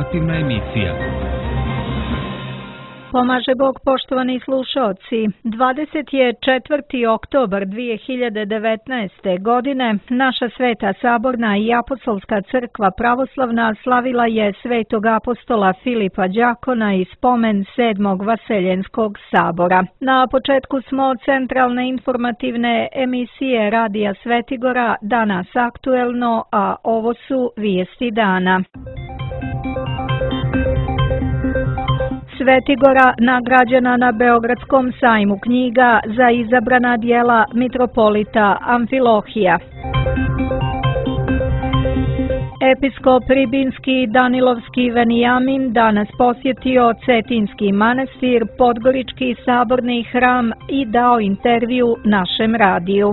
informativna emisija. Pomaže Bog, poštovani slušaoci. 24. oktobar 2019. godine naša Sveta Saborna i Apostolska crkva pravoslavna slavila je svetog apostola Filipa Đakona i spomen 7. Vaseljenskog sabora. Na početku smo centralne informativne emisije Radija Svetigora, danas aktuelno, a ovo su vijesti dana. Svetigora nagrađena na Beogradskom sajmu knjiga za izabrana djela mitropolita Amfilohija. Episkop Ribinski Danilovski Venijamin danas posjetio Cetinski manastir, Podgorički saborni hram i dao intervju našem radiju.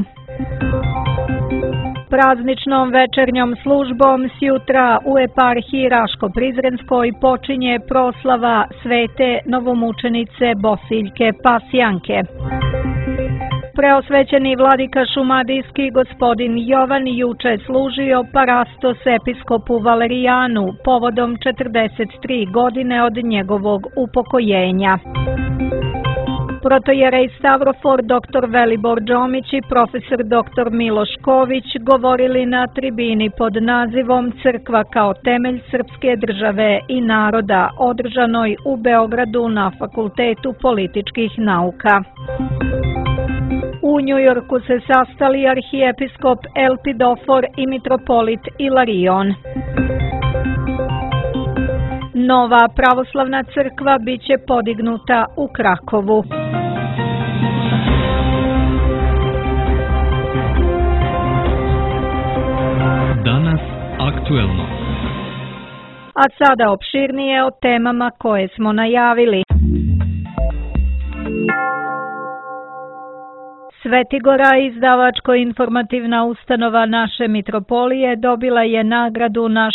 Prazničnom večernjom službom sjutra u eparhiji Raško-Prizrenskoj počinje proslava svete novomučenice Bosiljke Pasjanke. Preosvećeni vladika šumadijski gospodin Jovan juče služio parastos episkopu Valerijanu povodom 43 godine od njegovog upokojenja. Protojerej Stavrofor dr. Velibor Džomić i profesor dr. Miloš Ković govorili na tribini pod nazivom Crkva kao temelj srpske države i naroda, održanoj u Beogradu na Fakultetu političkih nauka. U Njujorku se sastali arhijepiskop Elpidofor i mitropolit Ilarion. Nova pravoslavna crkva biće podignuta u Krakovu. Danas aktuelno. A sada opširnije o temama koje smo najavili. Svetigora, izdavačko-informativna ustanova naše mitropolije, dobila je nagradu na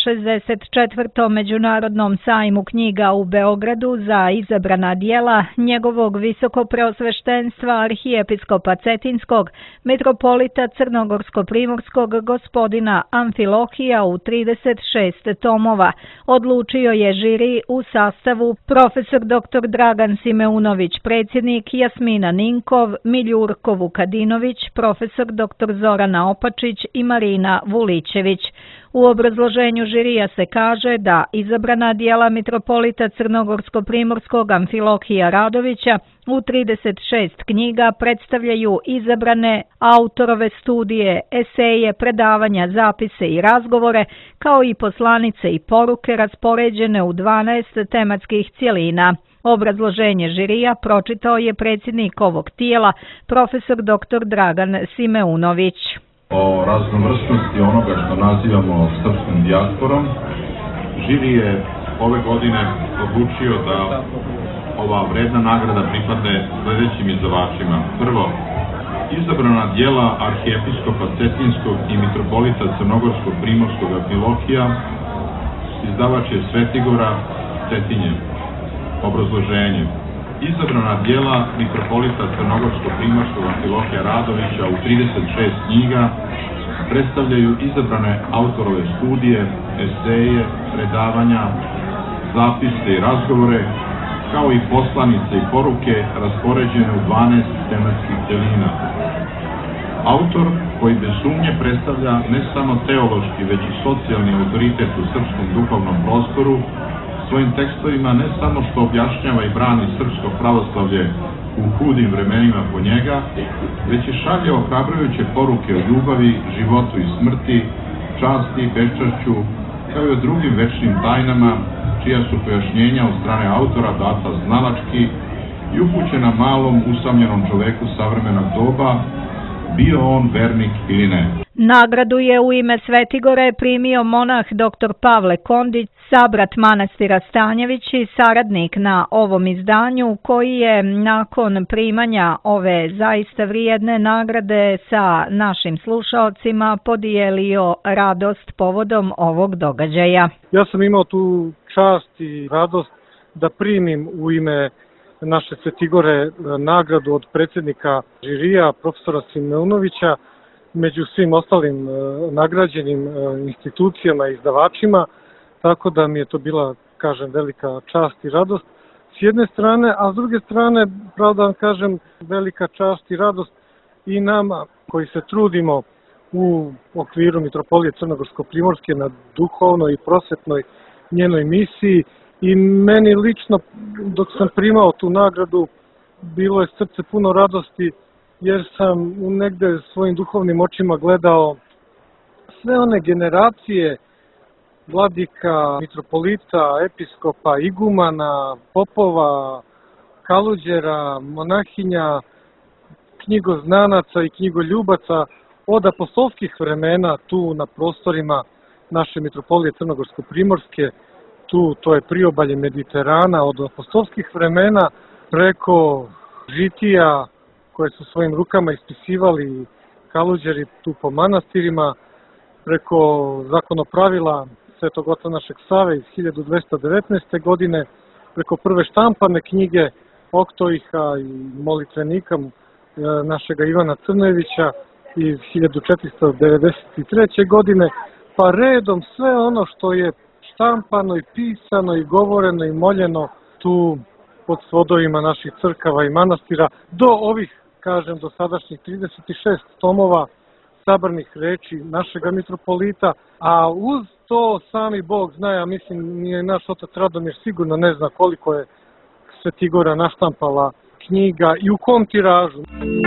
64. Međunarodnom sajmu knjiga u Beogradu za izabrana djela njegovog visokopreosveštenstva arhijepiskopa Cetinskog, mitropolita Crnogorsko-primorskog gospodina Amfilohija u 36 tomova. Odlučio je žiri u sastavu profesor dr. Dragan Simeunović, predsjednik, Jasmina Ninkov, Miljurko Vukadinović, profesor dr. Zorana Opačić i Marina Vulićević. U obrazloženju žirija se kaže da izabrana djela mitropolita Crnogorsko-primorskog Amfilohija Radovića u 36 knjiga predstavljaju izabrane autorove studije, eseje, predavanja, zapise i razgovore, kao i poslanice i poruke raspoređene u 12 tematskih cjelina. Obrazloženje žirija pročitao je predsjednik ovog tijela, profesor dr. Dragan Simeunović. O raznovrsnosti onoga što nazivamo srpskom dijasporom, žiri je ove godine odlučio da ova vredna nagrada pripadne sljedećim izdavačima. Prvo, izabrana djela arhijepiskopa Cetinskog i mitropolita Crnogorsko-primorskog Amfilohija, izdavač je Svetigora, Cetinje. Obrazloženje. Izabrana djela mitropolita Crnogorsko-primorskog Amfilohija Radovića u 36 knjiga predstavljaju izabrane autorove studije, eseje, predavanja, zapise i razgovore, kao i poslanice i poruke raspoređene u 12 tematskih cjelina. Autor, koji bez sumnje predstavlja ne samo teološki, već i socijalni autoritet u srpskom duhovnom prostoru, svojim tekstovima ne samo što objašnjava i brani srpsko pravoslavlje u hudim vremenima po njega, već i šalje ohrabrujuće poruke o ljubavi, životu i smrti, časti i beščašću, kao i o drugim večnim tajnama, čija su pojašnjenja od strane autora data znalački i upućena malom usamljenom čoveku savremenog doba, bio on vernik ili ne. Nagradu je u ime Svetigore primio monah dr. Pavle Kondić, sabrat manastira Stanjević i saradnik na ovom izdanju, koji je nakon primanja ove zaista vrijedne nagrade sa našim slušaocima podijelio radost povodom ovog događaja. Ja sam imao tu čast i radost da primim u ime naše Svetigore nagradu od predsjednika žirija, profesora Simeunovića, među svim ostalim nagrađenim institucijama i izdavačima, tako da mi je to bila kažem, velika čast i radost s jedne strane, a s druge strane, pravo da vam kažem, velika čast i radost i nama koji se trudimo u okviru Mitropolije Crnogorsko-Primorske na duhovnoj i prosvetnoj njenoj misiji. I meni lično, dok sam primao tu nagradu, bilo je srce puno radosti, jer sam negde svojim duhovnim očima gledao sve one generacije vladika, mitropolita, episkopa, igumana, popova, kaluđera, monahinja, knjigoznanaca i knjigoljubaca od apostolskih vremena tu na prostorima naše Mitropolije Crnogorsko-Primorske. To je priobalje Mediterana, od apostolskih vremena preko žitija koje su svojim rukama ispisivali kaluđeri tu po manastirima, preko zakonopravila Svetog oca našeg Save iz 1219. godine, preko prve štampane knjige Oktoiha i molitvenika našega Ivana Crnojevića iz 1493. godine, pa redom sve ono što je štampano i pisano i govoreno i moljeno tu pod svodovima naših crkava i manastira, do ovih, kažem, do sadašnjih 36 tomova sabranih reči našega mitropolita, a uz to sami Bog zna, ja mislim, nije naš otac Radomir sigurno ne zna koliko je Svetigora naštampala knjiga i u kom tiražu.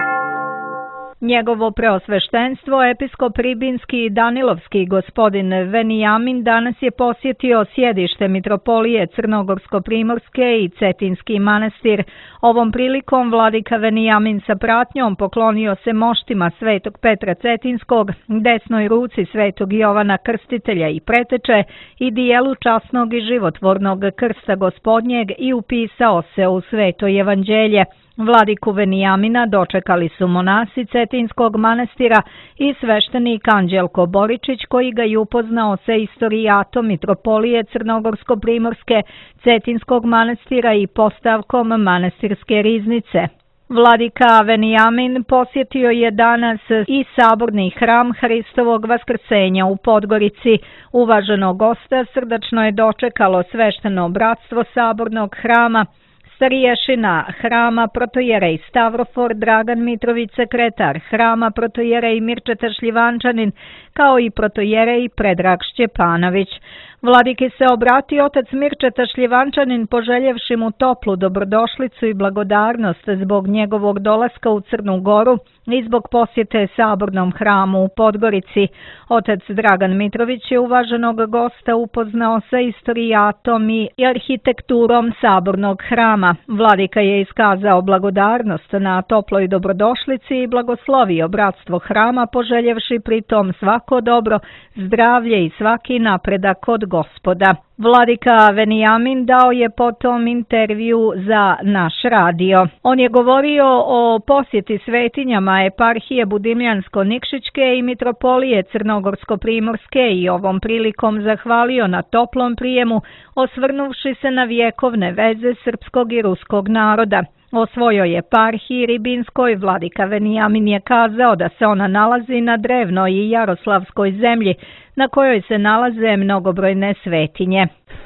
Njegovo preosveštenstvo, episkop Ribinski i Danilovski gospodin Venijamin danas je posjetio sjedište Mitropolije Crnogorsko-Primorske i Cetinski manastir. Ovom prilikom vladika Venijamin sa pratnjom poklonio se moštima Svetog Petra Cetinskog, desnoj ruci Svetog Jovana Krstitelja i Preteče i dijelu časnog i životvornog krsta Gospodnjeg i upisao se u Sveto evanđelje. Vladiku Venijamina dočekali su monasi Cetinskog manastira i sveštenik Anđelko Boričić, koji ga je upoznao sa istorijatom Mitropolije Crnogorsko-Primorske, Cetinskog manastira i postavkom manastirske riznice. Vladika Venijamin posjetio je danas i saborni hram Hristovog vaskrsenja u Podgorici. Uvaženog gosta srdačno je dočekalo svešteno bratstvo sabornog hrama, starješina hrama protojerej Stavrofor Dragan Mitrović, sekretar hrama protojerej Mirčeta Šljivančanin, kao i protojerej Predrag Šćepanović. Vladiki se obratio otac Mirčeta Šljivančanin poželjevši mu toplu dobrodošlicu i blagodarnost zbog njegovog dolaska u Crnu Goru i zbog posjete sabornom hramu u Podgorici. Otac Dragan Mitrović je uvaženog gosta upoznao sa istorijatom i arhitekturom sabornog hrama. Vladika je iskazao blagodarnost na toploj dobrodošlici i blagoslovio bratstvo hrama poželjevši pritom svako dobro, zdravlje i svaki napredak od Gospoda. Vladika Venijamin dao je potom intervju za naš radio. On je govorio o posjeti svetinjama eparhije Budimljansko-Nikšićke i Mitropolije Crnogorsko-Primorske i ovom prilikom zahvalio na toplom prijemu, osvrnuvši se na vjekovne veze srpskog i ruskog naroda. O svojoj eparhiji Ribinskoj vladika Venijamin je kazao da se ona nalazi na drevnoj i jaroslavskoj zemlji, na kojoj se nalaze mnogobrojne svetinje.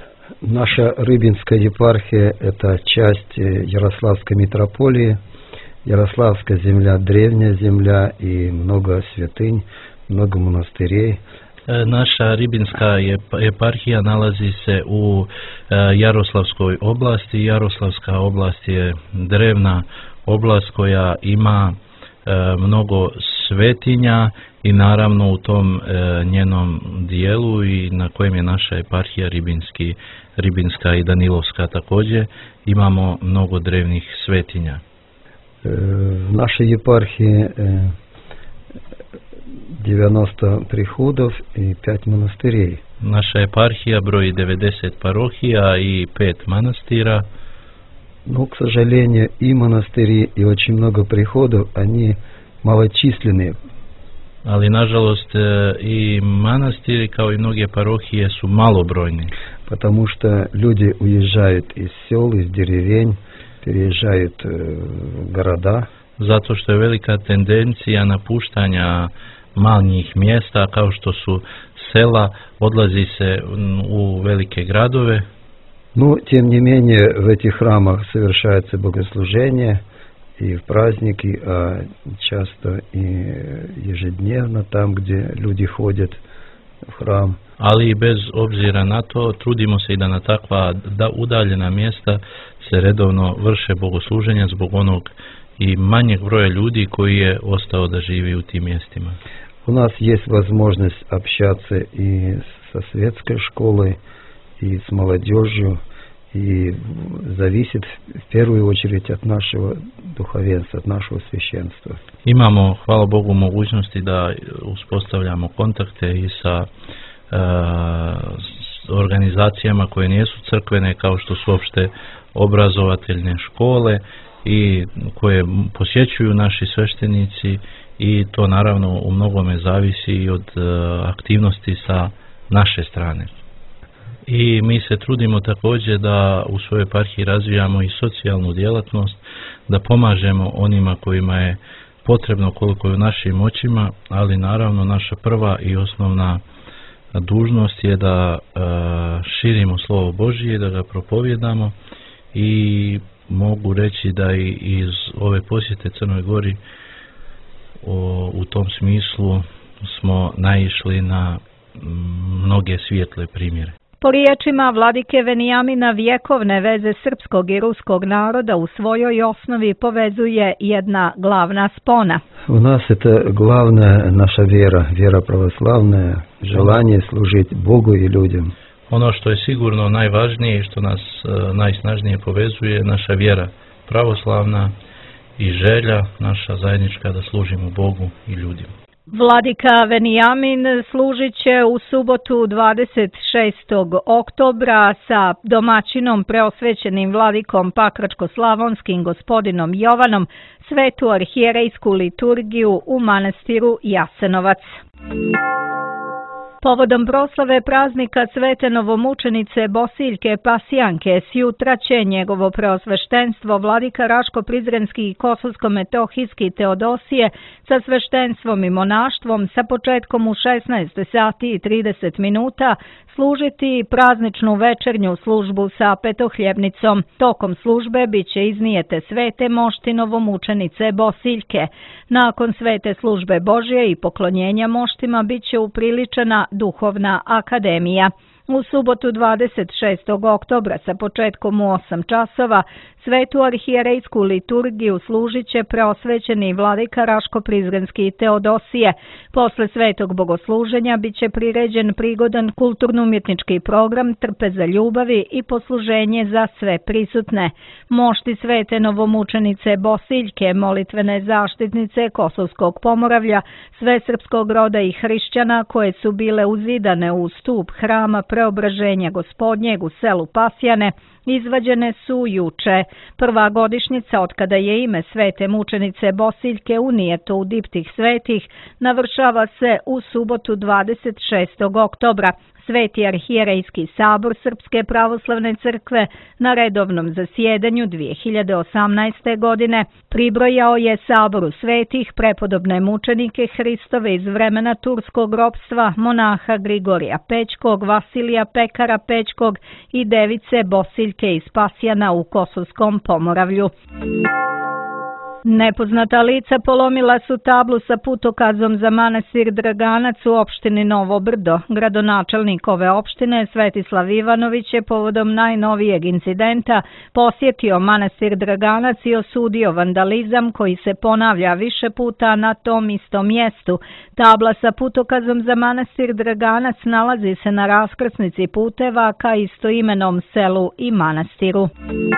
Наша Рыбинская епархия – это часть Ярославской митрополии. Ярославская земля – древняя земля и много святынь, много монастырей. Naša Ribinska eparhija nalazi se u Jaroslavskoj oblasti. Jaroslavska oblast je drevna oblast koja ima mnogo svetinja i naravno u tom njenom dijelu i na kojem je naša eparhija Ribinska i Danilovska također imamo mnogo drevnih svetinja. В нашей епархии 90 приходов и 5 монастырей. Наша епархija broji 90 parohija i 5 manastira. Но, к сожалению, и монастыри, и очень много приходов, они малочисленные. Ali, nažalost, i manastiri, kao i mnoge parohije, su malobrojni. Потому что люди уезжают из сел, из деревень, переезжают в города. Zato što je velika tendencija napuštanja manjih mjesta, kao što su sela, odlazi se u velike gradove. Но, тем не менее, в этих храмах совершается богослужение и в праздники, а часто и ежедневно там, где люди ходят в храм. Ali bez obzira na to, trudimo se i da na takva udaljena mjesta se redovno vrše bogosluženja zbog onog i manjeg broja ljudi koji je ostao da živi u tim mjestima. У нас есть возможность общаться и со светской школой, и с молодежью, и зависит в первую очередь от нашего духовенства, от нашего священства. Imamo, hvala Bogu, mogućnosti da uspostavljamo kontakte i sa organizacijama koje nisu crkvene, kao što su opšte obrazovateljne škole i koje posjećuju naši sveštenici, i to naravno u mnogome zavisi i od aktivnosti sa naše strane. I mi se trudimo također da u svojoj eparhiji razvijamo i socijalnu djelatnost, da pomažemo onima kojima je potrebno koliko je u našim moćima, ali naravno naša prva i osnovna dužnost je da širimo slovo Božije, da ga propovjedamo, i mogu reći da i iz ove posjete Crnoj Gori u tom smislu smo naišli na mnoge svijetle primjere. Po riječima vladike Venijamina, vjekovne veze srpskog i ruskog naroda u svojoj osnovi povezuje jedna glavna spona. У нас это главная наша вера, вера православная, желание служить Богу и людям. Ono što je sigurno najvažnije i što nas najsnažnije povezuje, naša vjera pravoslavna i želja naša zajednička da služimo Bogu i ljudima. Vladika Venijamin služit će u subotu 26. oktobra sa domaćinom preosvećenim vladikom Pakračko-slavonskim gospodinom Jovanom svetu arhijerejsku liturgiju u manastiru Jasenovac. Povodom proslave praznika svete novomučenice Bosiljke Pasijanke s jutra će njegovo preosveštenstvo vladika Raško-Prizrenski i Kosovsko-Metohijski Teodosije sa sveštenstvom i monaštvom sa početkom u 16 sati i 30 minuta služiti prazničnu večernju službu sa petohljebnicom. Tokom službe bit će iznijete svete mošti novomučenice Bosiljke. Nakon svete službe Božje i poklonjenja moštima bit će upriličena duhovna akademija. U subotu 26. oktobra sa početkom u 8 časova svetu arhijerejsku liturgiju služit će preosvećeni vladika Raško-Prizrenski Teodosije. Posle svetog bogosluženja bit će priređen prigodan kulturno-umjetnički program Trpeza ljubavi i posluženje za sve prisutne. Mošti svete novomučenice Bosiljke, molitvene zaštitnice Kosovskog Pomoravlja, svesrpskog roda i hrišćana koje su bile uzidane u stup hrama Preobraženja Gospodnjeg u selu Pasjane, izvađene su juče. Prva godišnjica od kada je ime svete mučenice Bosiljke unijeto u diptih svetih navršava se u subotu 26. oktobra. Sveti arhijerejski sabor Srpske pravoslavne crkve na redovnom zasjedanju 2018. godine pribrojao je saboru svetih prepodobne mučenike Hristove iz vremena turskog ropstva, monaha Grigorija Pećkog, Vasilija Pekara Pećkog i device Bosiljke iz Pasjana u Kosovskom Pomoravlju. Nepoznata lica polomila su tablu sa putokazom za manastir Draganac u opštini Novo Brdo. Gradonačelnik ove opštine Svetislav Ivanović je povodom najnovijeg incidenta posjetio manastir Draganac i osudio vandalizam koji se ponavlja više puta na tom istom mjestu. Tabla sa putokazom za manastir Draganac nalazi se na raskrsnici puteva ka istoimenom selu i manastiru.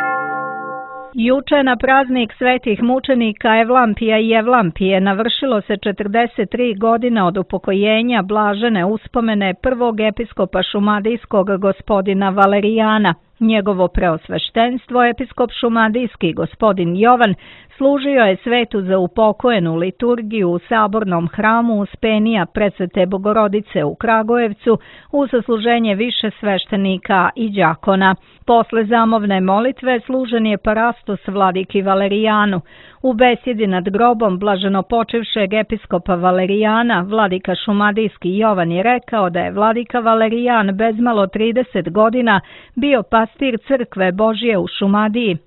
Juče na praznik svetih mučenika Evlampija i Evlampije navršilo se 43 godine od upokojenja blažene uspomene prvog episkopa šumadijskog gospodina Valerijana. Njegovo preosveštenstvo, episkop šumadijski gospodin Jovan, služio je svetu za upokojenu liturgiju u sabornom hramu Uspenija Presvete Bogorodice u Kragujevcu u sasluženje više sveštenika i đakona. Posle zamovne molitve služen je parastos vladiki Valerijanu. U besjedi nad grobom blaženopočivšeg episkopa Valerijana, vladika šumadijski Jovan je rekao da je vladika Valerijan bezmalo 30 godina bio pastir crkve Božje u Šumadiji.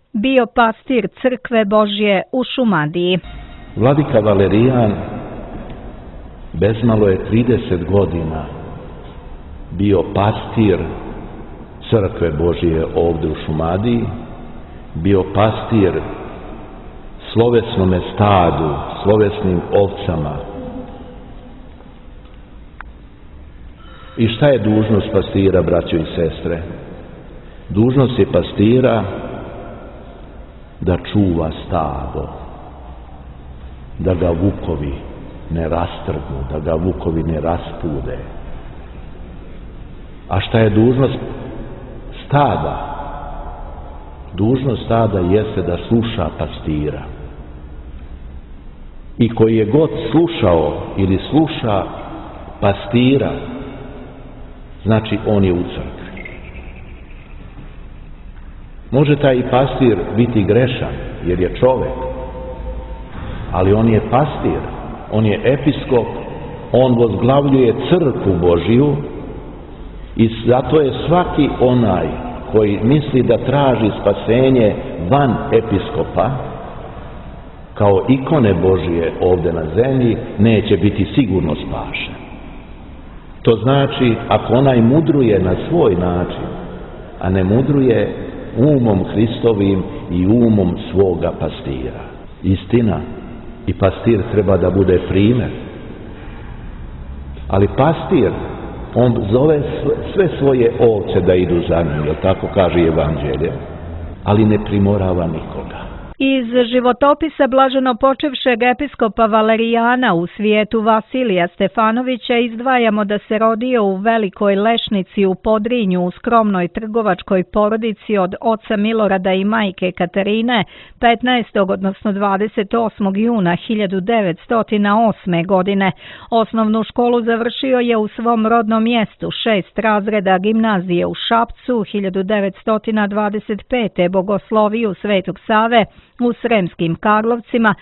Vladika Valerijan bezmalo je 30 godina bio pastir crkve Božje ovdje u Šumadiji, bio pastir slovesnome stadu, slovesnim ovcama. I šta je dužnost pastira, braćo i sestre? Dužnost je pastira da čuva stado, da ga vukovi ne rastrgnu, da ga vukovi ne raspude. A šta je dužnost stada? Dužnost stada jeste da sluša pastira. I koji je god slušao ili sluša pastira, znači on je u crkvi. Može taj pastir biti grešan, jer je čovjek, ali on je pastir, on je episkop, on vozglavljuje crkvu Božiju i zato je svaki onaj koji misli da traži spasenje van episkopa, kao ikone Božije ovdje na zemlji, neće biti sigurno spašen. To znači, ako onaj mudruje na svoj način, a ne mudruje umom Hristovim i umom svoga pastira. Istina, i pastir treba da bude primjer. Ali pastir, on zove sve svoje ovce da idu za njim, jer tako kaže Evanđelje, ali ne primorava nikoga. Iz životopisa blaženopočivšeg episkopa Valerijana u svijetu Vasilija Stefanovića izdvajamo da se rodio u Velikoj Lešnici u Podrinju u skromnoj trgovačkoj porodici od oca Milorada i majke Katarine 15. odnosno 28. juna 1908. godine. Osnovnu školu završio je u svom rodnom mjestu, 6 razreda gimnazije u Šapcu, 1925. bogosloviju Svetog Save u Sremskim Karlovcima,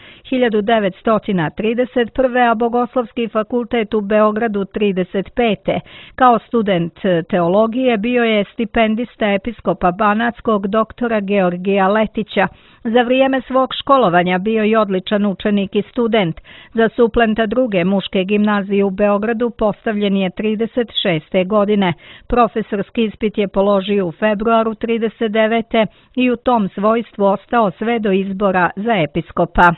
1931. a Bogoslovski fakultet u Beogradu 35. Kao student teologije bio je stipendista episkopa Banatskog doktora Georgija Letića. Za vrijeme svog školovanja bio je odličan učenik i student. Za suplenta druge muške gimnazije u Beogradu postavljen je 36. godine. Profesorski ispit je položio u februaru 39. i u tom svojstvu ostao sve do izbora za episkopa.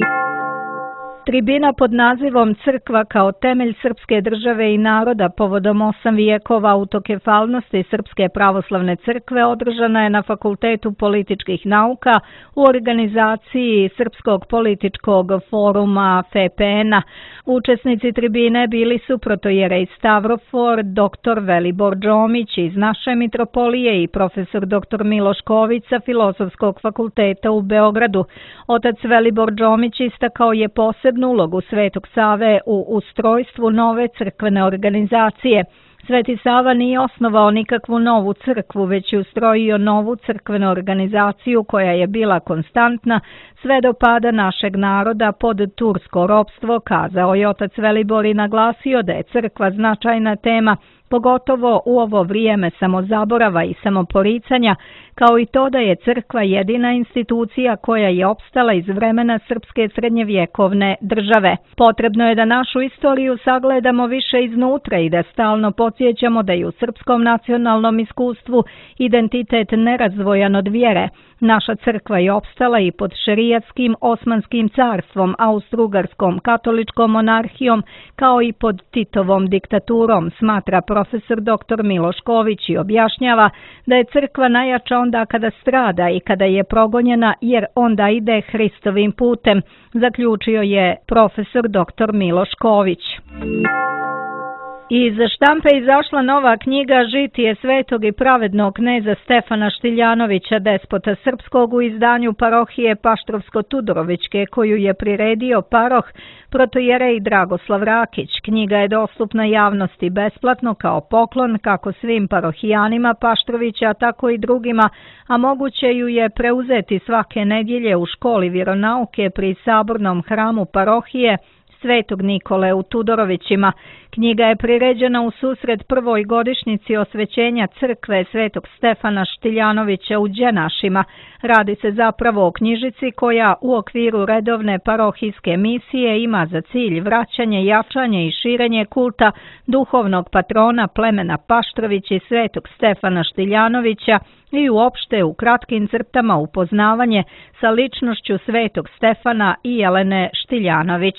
Tribina pod nazivom Crkva kao temelj srpske države i naroda povodom 8 vijekova autokefalnosti Srpske pravoslavne crkve održana je na Fakultetu političkih nauka u organizaciji Srpskog političkog foruma FPN-a. Učesnici tribine bili su protojerej Stavrofor, dr. Velibor Đomić iz naše mitropolije i profesor dr. Miloš Ković sa Filozofskog fakulteta u Beogradu. Otac Velibor Đomić istakao je posebnu ulogu Svetog Save u ustrojstvu nove crkvene organizacije. Sveti Sava nije osnovao nikakvu novu crkvu, već je ustrojio novu crkvenu organizaciju koja je bila konstantna sve do pada našeg naroda pod tursko ropstvo, kazao je otac Velibor i naglasio da je crkva značajna tema, pogotovo u ovo vrijeme samozaborava i samoporicanja, kao i to da je crkva jedina institucija koja je opstala iz vremena srpske srednjevjekovne države. Potrebno je da našu istoriju sagledamo više iznutra i da stalno podsjećamo da je u srpskom nacionalnom iskustvu identitet nerazdvojan od vjere. Naša crkva je opstala i pod šerijatskim Osmanskim carstvom, Austro-Ugarskom katoličkom monarhijom, kao i pod Titovom diktaturom, smatra profesor dr. Miloš Ković i objašnjava da je crkva najjača onda kada strada i kada je progonjena, jer onda ide Hristovim putem, zaključio je profesor dr. Miloš Ković. Iz štampe izašla nova knjiga Žitije svetog i pravednog kneza Stefana Štiljanovića, despota srpskog, u izdanju parohije Paštrovsko-Tudorovićke, koju je priredio paroh protojerej Dragoslav Rakić. Knjiga je dostupna javnosti besplatno kao poklon kako svim parohijanima Paštrovića, tako i drugima, a moguće ju je preuzeti svake nedjelje u školi vjeronauke pri sabornom hramu parohije Svetog Nikole u Tudorovićima. Knjiga je priređena u susret prvoj godišnjici osvećenja crkve Svetog Stefana Štiljanovića u Đenašima. Radi se zapravo o knjižici koja u okviru redovne parohijske misije ima za cilj vraćanje, jačanje i širenje kulta duhovnog patrona plemena Paštrović i Svetog Stefana Štiljanovića i uopšte u kratkim crtama upoznavanje sa ličnošću Svetog Stefana i Jelene Štiljanović.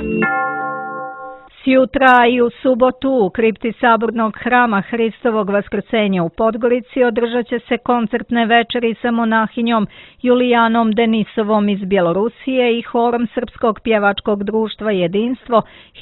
Sjutra i u subotu u kripti Sabornog hrama Hristovog Vaskrsenja u Podgorici održat će se koncertne večeri sa monahinjom Julijanom Denisovom iz Bjelorusije i horom Srpskog pjevačkog društva Jedinstvo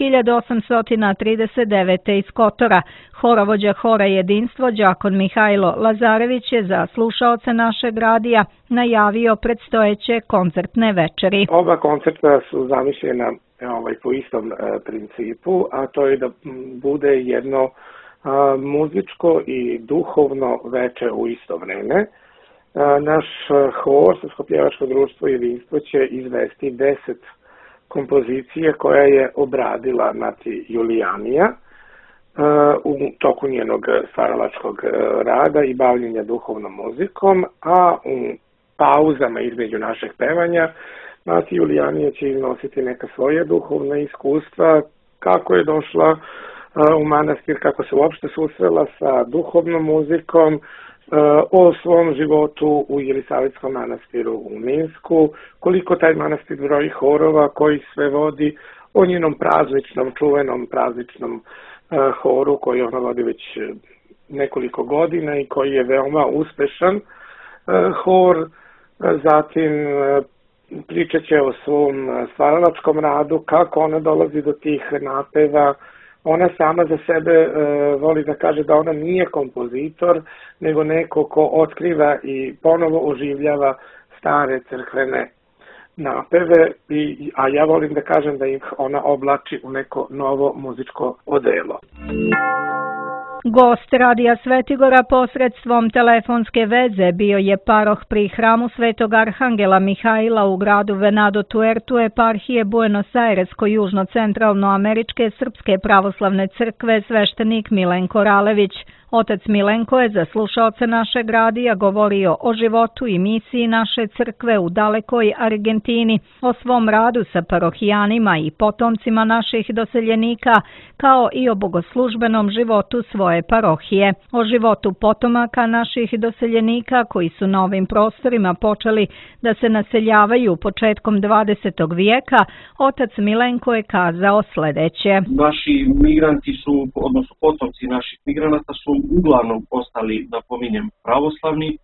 1839. iz Kotora. Horovođa hora Jedinstvo đakon Mihajlo Lazarević je za slušaoce našeg radija najavio predstojeće koncertne večeri. Oba koncerta su zamišljena po istom principu, a to je da bude jedno muzičko i duhovno veče u isto vreme. Naš hor, Srpsko pjevačko društvo Jedinstvo, će izvesti 10 kompozicije koja je obradila mati Julijanija u toku njenog stvaralačkog rada i bavljenja duhovnom muzikom, a u pauzama između našeg pevanja mati Julijanija će iznositi neka svoja duhovna iskustva, kako je došla u manastir, kako se uopšte susrela sa duhovnom muzikom, o svom životu u Jelisavetskom manastiru u Minsku, koliko taj manastir broji horova, koji sve vodi, o njenom prazničnom, čuvenom prazničnom horu koji ona vodi već nekoliko godina i koji je veoma uspešan hor. Zatim pričat će o svom stvaralačkom radu, kako ona dolazi do tih napeva. Ona sama za sebe voli da kaže da ona nije kompozitor, nego neko ko otkriva i ponovo oživljava stare crkvene napeve, a ja volim da kažem da ih ona oblači u neko novo muzičko odelo. Gost Radija Svetigora posredstvom telefonske veze bio je paroh pri hramu Svetog Arhangela Mihajla u gradu Venado Tuerto, eparhije Buenos Airesko-južno-centralnoameričke Srpske pravoslavne crkve, sveštenik Milenko Ralević. Otac Milenko je za slušaoce našeg radija govorio o životu i misiji naše crkve u dalekoj Argentini, o svom radu sa parohijanima i potomcima naših doseljenika, kao i o bogoslužbenom životu svoje parohije, o životu potomaka naših doseljenika koji su na ovim prostorima počeli da se naseljavaju početkom 20. vijeka. Otac Milenko je kazao sljedeće. Naši migranti su, odnosno potomci naših migranata su uglavnom ostali, da pominjem, pravoslavni,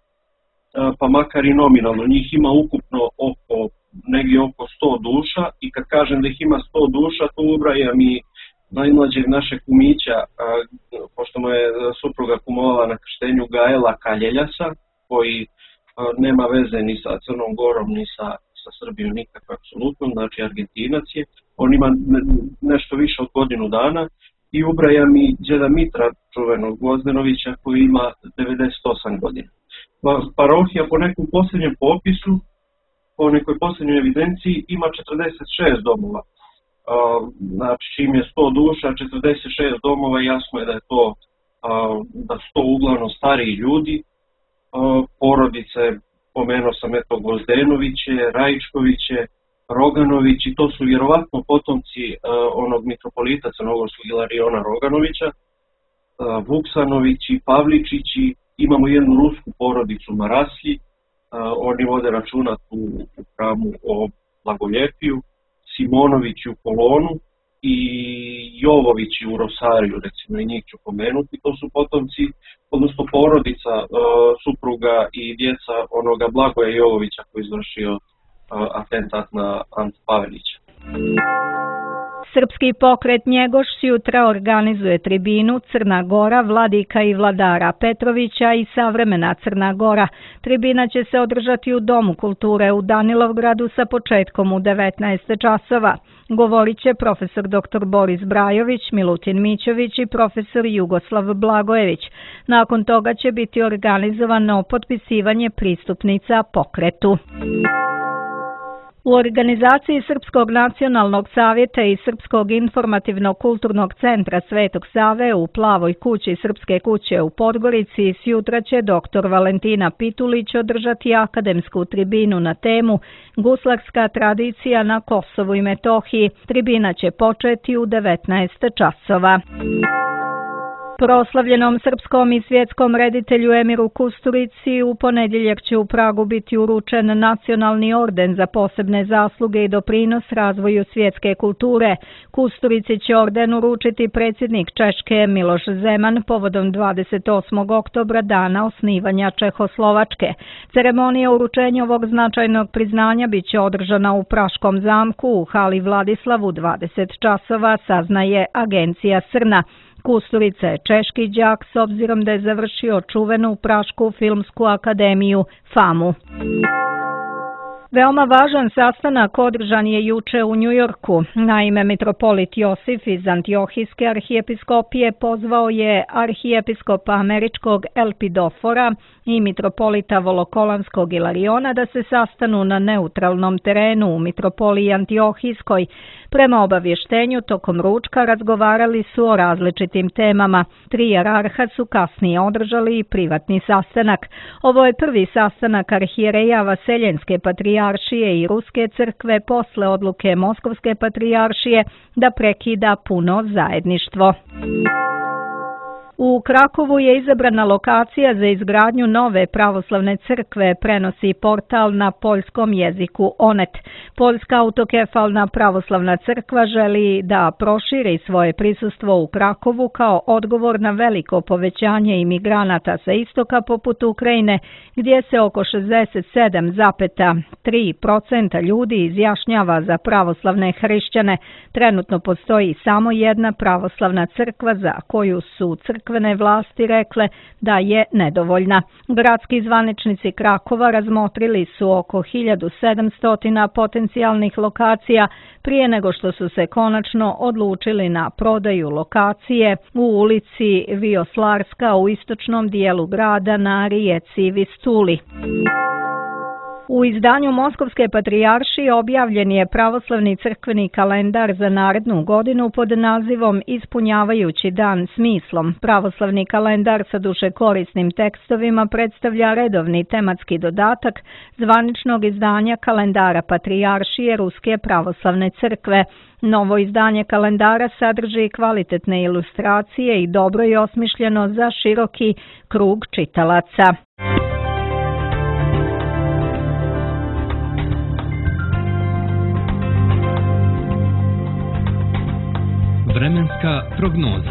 pa makar i nominalno. Njih ima ukupno negdje oko 100 duša i kad kažem da ih ima 100 duša, to ubrajam i najmlađeg našeg kumića, pošto mu je supruga kumovala na krštenju Gaela Kaljeljasa, koji nema veze ni sa Crnom Gorom, ni sa Srbijom nikakve apsolutno, znači Argentinac je. On ima nešto više od godinu dana. I ubrajam i džeda Mitra, čuvenog Gvozdenovića, koji ima 98 godina. Parohija po nekom posljednjem popisu, po nekoj posljednjoj evidenciji, ima 46 domova. Znači, čim je 100 duša, 46 domova, jasno je da je to, da su to uglavnom stariji ljudi, porodice, pomenuo sam Gvozdenoviće, Rajičkoviće, Roganović, i to su vjerovatno potomci onog mitropolita crnogorskog Ilariona Roganovića, Vuksanovići, Pavličići, imamo jednu rusku porodicu Maraslji, oni vode računa tu u hramu o Blagoljepiju, Simonovići u Polonu i Jovovići u Rosariju, recimo, i njih ću pomenuti. To su potomci, odnosno porodica supruga i djeca onoga Blagoja Jovovića koji izvršio atentat na Anta Pavelića. Srpski pokret Njegoš sutra organizuje tribinu Crna Gora, Vladika i Vladara Petrovića i savremena Crna Gora. Tribina će se održati u Domu kulture u Danilovgradu sa početkom u 19 časova. Govorit će profesor dr. Boris Brajović, Milutin Mićović i profesor Jugoslav Blagojević. Nakon toga će biti organizovano potpisivanje pristupnica pokretu. U organizaciji Srpskog nacionalnog savjeta i Srpskog informativno-kulturnog centra Svetog Save u Plavoj kući Srpske kuće u Podgorici sjutra će dr. Valentina Pitulić održati akademsku tribinu na temu Guslarska tradicija na Kosovu i Metohiji. Tribina će početi u 19 časova. Proslavljenom srpskom i svjetskom reditelju Emiru Kusturici u ponedjeljak će u Pragu biti uručen Nacionalni orden za posebne zasluge i doprinos razvoju svjetske kulture. Kusturici će orden uručiti predsjednik Češke Miloš Zeman povodom 28. oktobra, dana osnivanja Čehoslovačke. Ceremonija uručenja ovog značajnog priznanja biće održana u Praškom zamku u hali Vladislav u 20 časova, saznaje agencija Srna. Kusturica je češki đak s obzirom da je završio čuvenu Prašku filmsku akademiju FAMU. Veoma važan sastanak održan je juče u Njujorku. Naime, mitropolit Josif iz Antiohijske arhijepiskopije pozvao je arhijepiskopa američkog Elpidofora i mitropolita Volokolanskog Ilariona da se sastanu na neutralnom terenu u mitropoliji Antiohijskoj. Prema obavještenju, tokom ručka razgovarali su o različitim temama. 3 jerarha su kasnije održali i privatni sastanak. Ovo je prvi sastanak arhijereja Vaseljenske patrijaršije i Ruske crkve posle odluke Moskovske patrijaršije da prekida puno zajedništvo. U Krakovu je izabrana lokacija za izgradnju nove pravoslavne crkve, prenosi portal na poljskom jeziku Onet. Poljska autokefalna pravoslavna crkva želi da proširi svoje prisustvo u Krakovu kao odgovor na veliko povećanje imigranata sa istoka poput Ukrajine, gdje se oko 67,3% ljudi izjašnjava za pravoslavne hrišćane. Trenutno postoji samo jedna pravoslavna crkva za koju su crkvene vlasti rekle da je nedovoljna. Gradski zvaničnici Krakova razmotrili su oko 1700 potencijalnih lokacija prije nego što su se konačno odlučili na prodaju lokacije u ulici Vioslarska u istočnom dijelu grada na rijeci Vistuli. U izdanju Moskovske patrijaršije objavljen je pravoslavni crkveni kalendar za narednu godinu pod nazivom Ispunjavajući dan smislom. Pravoslavni kalendar sa dušekorisnim tekstovima predstavlja redovni tematski dodatak zvaničnog izdanja kalendara patrijaršije Ruske pravoslavne crkve. Novo izdanje kalendara sadrži kvalitetne ilustracije i dobro je osmišljeno za široki krug čitalaca. Vremenska prognoza.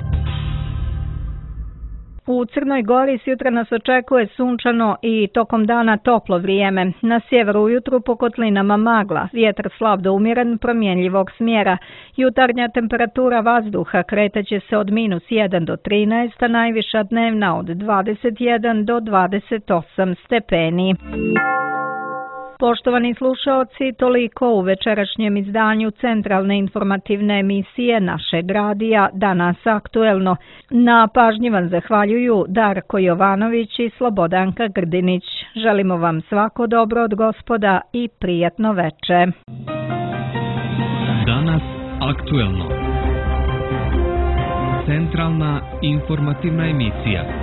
U Crnoj Gori sutra nas očekuje sunčano i tokom dana toplo vrijeme. Na sjeveru ujutru po kotlinama magla, vjetar slab do umjeren, promjenjivog smjera. Jutarnja temperatura vazduha kretaće se od -1 do 13, a najviša dnevna od 21 do 28 stepeni. Poštovani slušaoci, toliko u večerašnjem izdanju centralne informativne emisije našeg radija Danas aktuelno. Na pažnji vam zahvaljuju Darko Jovanović i Slobodanka Grdinić. Želimo vam svako dobro od Gospoda i prijatno veče. Danas aktuelno. Centralna informativna emisija.